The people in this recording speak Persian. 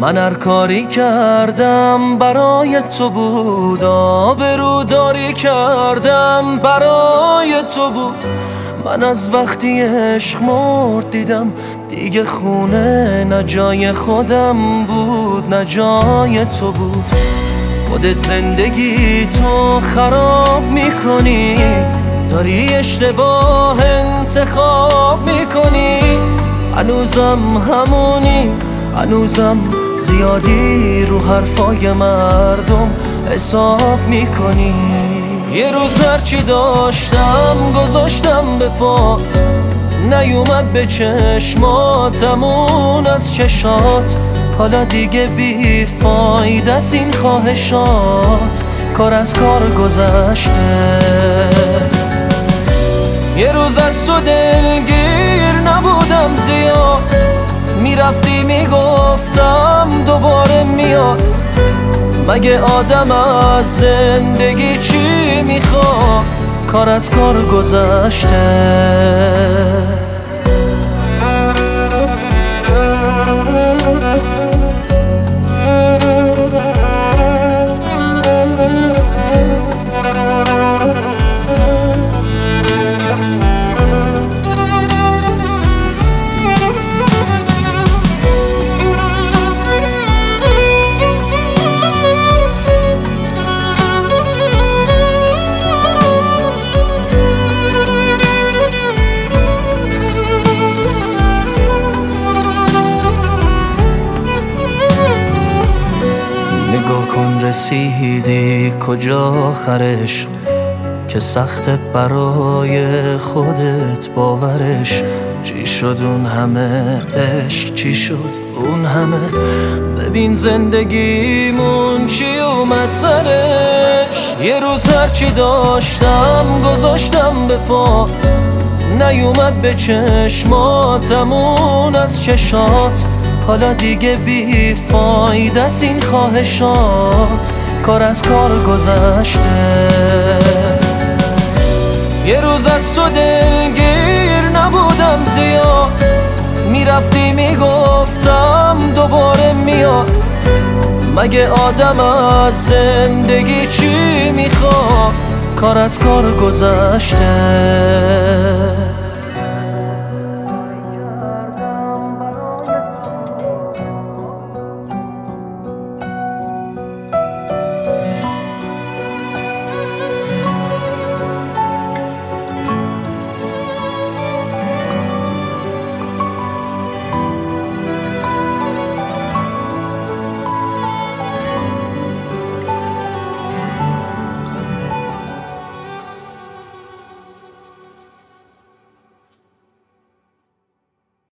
من هر کاری کردم برای تو بود، آبروداری کردم برای تو بود. من از وقتی عشق مرد دیدم دیگه خونه نه جای خودم بود نه جای تو بود. خودت زندگی تو خراب میکنی، داری اشتباه انتخاب میکنی. هنوزم همونی، هنوزم زیادی رو حرفای مردم حساب میکنی. یه روز هرچی داشتم گذاشتم به پات، نیومد به چشماتمون از چشات. حالا دیگه بی فایده است این خواهشات، کار از کار گذشته. یه روز از تو دلگیر نبودم زیاد، میرفتی میگفتم دوباره میاد. مگه آدم از زندگی چی میخواد؟ کار از کار گذشته. نگاه کن رسیدی کجا آخرش، که سخت برای خودت باورش. چی شد اون همه عشق، چی شد اون همه؟ ببین زندگیمون چی اومد سرش. یه روز هرچی داشتم گذاشتم به پات، نیومد به چشماتمون از چشات. حالا دیگه بی فایده است این خواهشات، کار از کار گذشته. یه روز از تو دلگیر نبودم زیاد، میرفتی میگفتم دوباره میاد. مگه آدم از زندگی چی میخواد؟ کار از کار گذشته.